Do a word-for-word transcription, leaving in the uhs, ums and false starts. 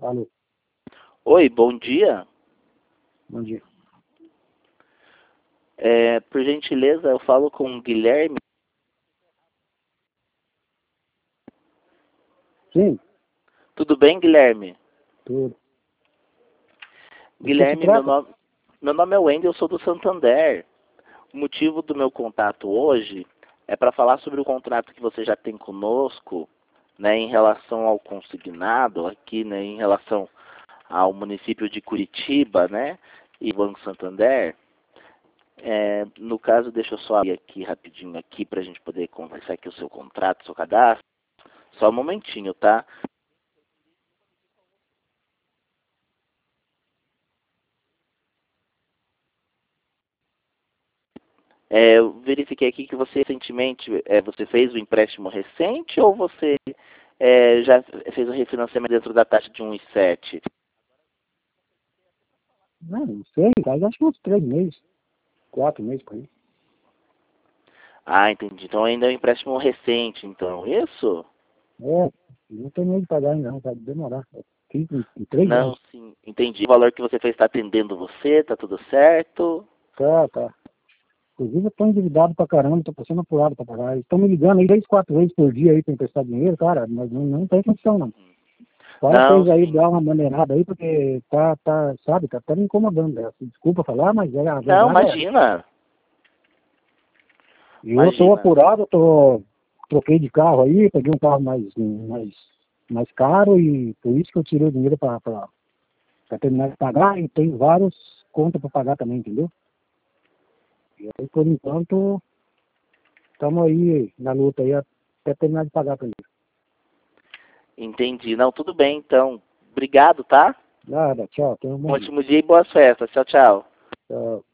Alô, Oi, bom dia. bom dia. É, por gentileza, eu falo com o Guilherme. Sim, Tudo bem, Guilherme? tudo. Do que se Guilherme, meu trata? nome, meu nome é Wendel, eu sou do Santander. O motivo do meu contato hoje é para falar sobre o contrato que você já tem conosco, né, em relação ao consignado aqui, né, em relação ao município de Curitiba, né, e Banco Santander. É, no caso, deixa eu só abrir aqui rapidinho aqui para a gente poder conversar aqui o seu contrato, seu cadastro. Só um momentinho, tá? É, eu verifiquei aqui que você recentemente, é, você fez o empréstimo recente ou você é, já fez o refinanciamento dentro da taxa de um vírgula sete? Não, não sei, faz acho que uns três meses, quatro meses por aí. Ah, entendi. Então ainda é um empréstimo recente, então. Isso? É, não tem medo de pagar ainda, não, vai demorar. Aqui em, em três Não, anos. sim, entendi. O valor que você fez está atendendo você, tá tudo certo? Tá, tá. Inclusive eu tô endividado pra caramba, tô passando apurado pra pagar. Eles estão me ligando aí três, quatro vezes por dia aí pra emprestar dinheiro, cara, mas não, não tem condição não. Fala pra Não, eles aí, sim. dar uma maneirada aí, porque tá, tá, sabe, tá até me incomodando. Né? Desculpa falar, mas é, a Não, verdade é essa. imagina. E eu tô Imagina. apurado, tô, troquei de carro aí, peguei um carro mais, mais, mais caro e por isso que eu tirei o dinheiro para terminar de pagar e tenho vários contas para pagar também, entendeu? E aí, por enquanto, estamos aí na luta aí até terminar de pagar primeiro. Entendi. Não, tudo bem, então. Obrigado, tá? Nada, tchau, tenha um Um bom dia. ótimo dia e boas festas. Tchau, tchau. Tchau.